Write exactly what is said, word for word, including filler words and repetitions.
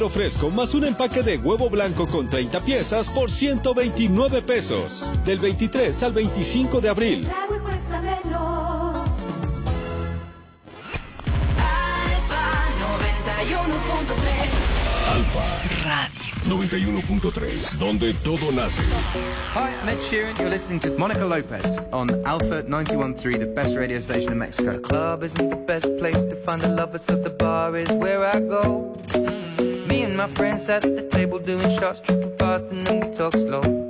fresco más un empaque de huevo blanco con treinta piezas por ciento veintinueve pesos. Del veintitrés al veinticinco de abril. Alfa Radio noventa y uno punto tres, donde todo nace. Hi, I'm Ed Sheeran. You're listening to Monica Lopez on Alpha ninety-one point three, the best radio station in Mexico. The club isn't the best place to find the lovers, so the bar is where I go. Mm-hmm. Me and my friends sat at the table doing shots, tripping fast, and then we talk slow.